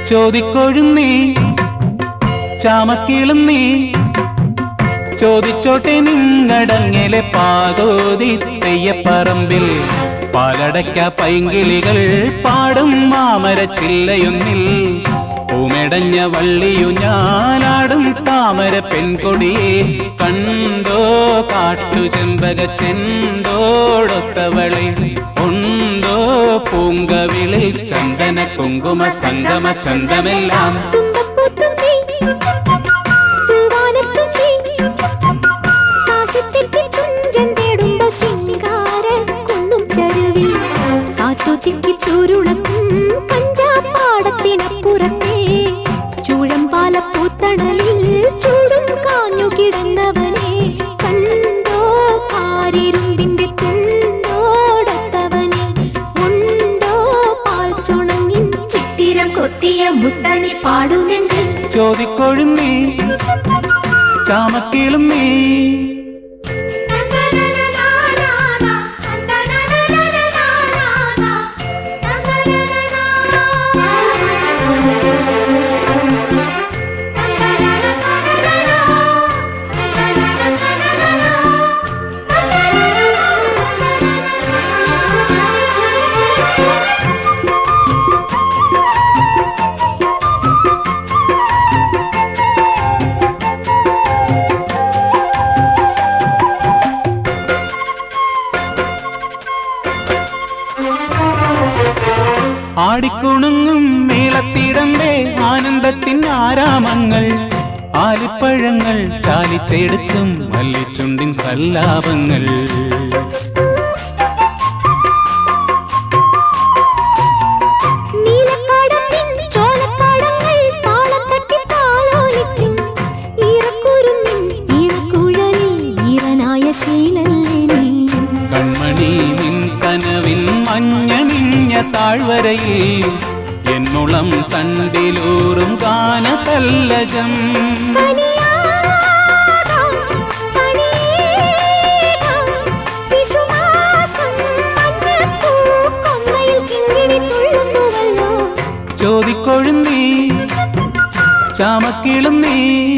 ചോദിക്കൊഴുന്നീ ചാമക്കിളുന്നീ ചോദിച്ചോട്ടെ നിങ്ങടങ്ങലെ പാതോതി തെയ്യപ്പറമ്പിൽ പാലടയ്ക്ക പൈങ്കിളികൾ പാടും മാമര ചില്ലയൊന്നിൽ പൂമെടഞ്ഞ വള്ളിയു ഞാനാടും താമര പെൺകൊടിയെ കണ്ടോ കാട്ടു ചെമ്പക ചെണ്ടോടൊത്തവളെ ഉണ്ടോ പൂങ്കവിളിൽ ചന്ദന കുങ്കുമ സംഗമ ചന്തമെല്ലാം ചൂരുളക്കും പഞ്ചാപാടത്തിനപ്പുറത്തെ ചൂഴമ്പാല പൂത്തണലിൽ ചൂടും കാഞ്ഞു കിടന്നവനെ കണ്ടോ കാരിരുമ്പിന്റെ തുണ്ടോടത്തവനെ ഉണ്ടോ പാൽ ചുണങ്ങിൻ ചിത്തിരം കൊത്തിയ മുത്തണി പാടുന്നെങ്കിൽ ചോദിക്കൊഴുന്നീ ചാമക്കിളുന്നീ ആടിക്കുണുങ്ങും മേളത്തിടമ്പേ ആനന്ദത്തിൻ ആരാമങ്ങൾ ആലിപ്പഴങ്ങൾ ചാലിച്ചെടുക്കും മല്ലിച്ചുണ്ടിൻ സല്ലാപങ്ങൾ കൺമണി നിൻ കനവിൻ മഞ്ഞണിഞ്ഞ താഴ്വരയിൽ എന്നുളം തണ്ടിലൂറും ഗാനതല്ലജം ചോദിക്കൊഴുന്നീ ചാമക്കിളുന്നീ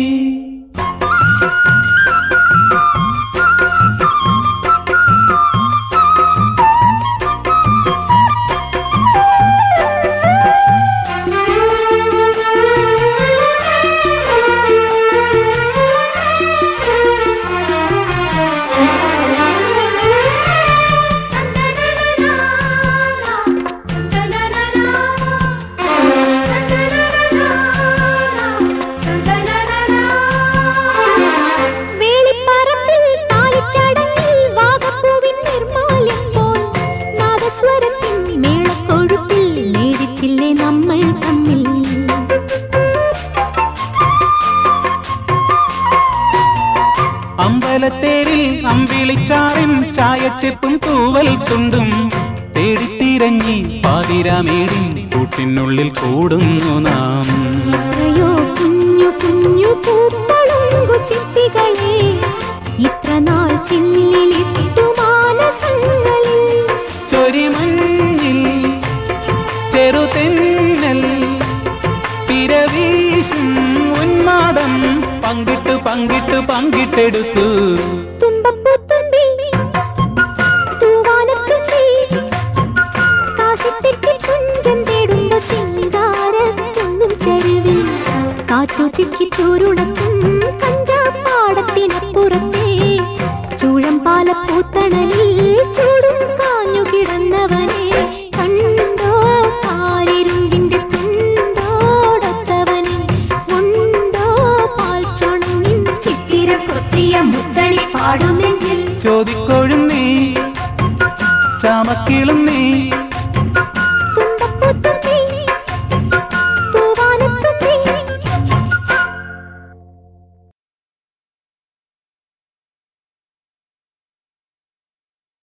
അമ്പലത്തേരിൽ അമ്പിളിച്ചാറിൻ ചായച്ചെപ്പും തൂവൽ തുണ്ടും തേടിത്തിരഞ്ഞി പാതിരാമേടിൻ കൂട്ടിനുള്ളിൽ കൂടുന്നു നാം എത്രയോ കുഞ്ഞു കുഞ്ഞു പൂപ്പളുങ്കു ചിപ്പികളെ ഇത്ര നാൾ ചില്ലിലിട്ടു മാനസങ്ങളിൽ ചൊരിമഞ്ഞിൽ ചെറുതെന്നൽ തിരവീശും ഉന്മാദം പങ്കിട്ട് പങ്കിട്ട് പങ്കിട്ടെടുത്തു തുമ്പപ്പൂത്തുമ്പി തൂവാനത്തുമ്പി കാശിത്തെറ്റി കുഞ്ചൻ തേടുന്ന ശൃംഗാരത്തൊന്നും ചരുവിൽ കാറ്റു ചിക്കി ചൂരുളക്കും